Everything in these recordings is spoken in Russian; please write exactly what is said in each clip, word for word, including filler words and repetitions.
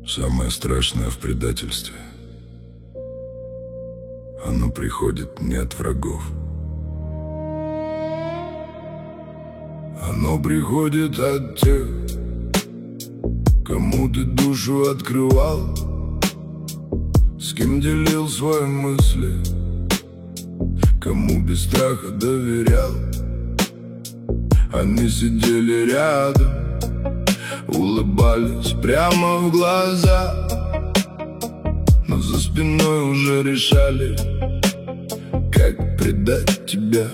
Самое страшное в предательстве — оно приходит не от врагов. Оно приходит от тех, кому ты душу открывал, с кем делил свои мысли, кому без страха доверял. Они сидели рядом, улыбались прямо в глаза, но за спиной уже решали, как предать тебя.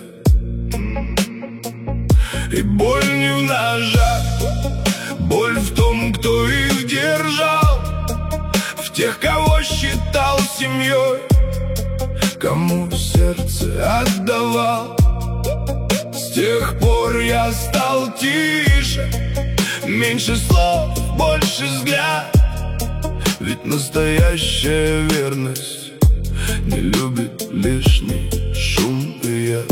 И боль не в ножах, боль в том, кто их держал, в тех, кого считал семьей, кому сердце отдавал. С тех пор я стал тише, меньше слов, больше взгляд, ведь настоящая верность не любит лишний шум и яд.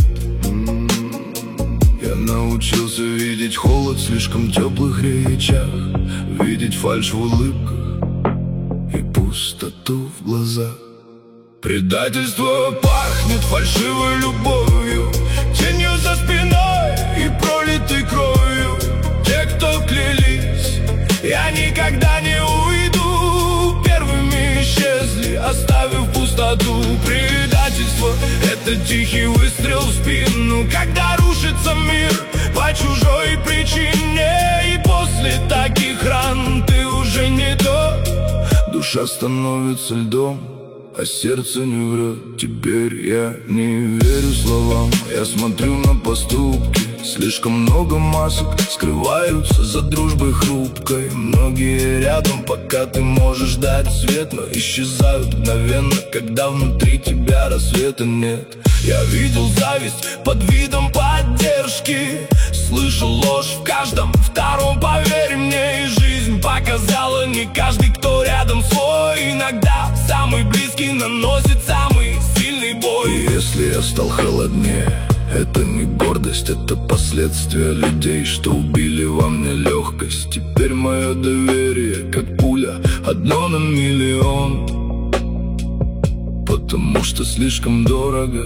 Я научился видеть холод в слишком теплых речах, видеть фальшь в улыбках и пустоту в глазах. Предательство пахнет фальшивой любовью, тенью за спиной и пролитой кровью. Те, кто клялись, я никогда не уйду, первыми исчезли, оставив пустоту. Предательство — это тихий выстрел в спину, когда рушится мир по чужой причине. И после таких ран ты уже не то. Душа становится льдом, а сердце не врет. Теперь я не верю словам, я смотрю на поступки. Слишком много масок скрываются за дружбой хрупкой. Многие рядом, пока ты можешь дать свет, но исчезают мгновенно, когда внутри тебя рассвета нет. Я видел зависть под видом поддержки, слышал ложь в каждом втором, поверь мне. И жизнь показала, не каждый, кто рядом свой. Иногда самый близкий наносит самый сильный бой. И если я стал холоднее, это не гордость, это последствия людей, что убили во мне легкость. Теперь мое доверие, как пуля, одно на миллион, потому что слишком дорого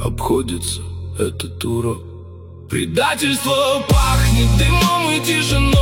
обходится этот урок. Предательство пахнет дымом и тишиной,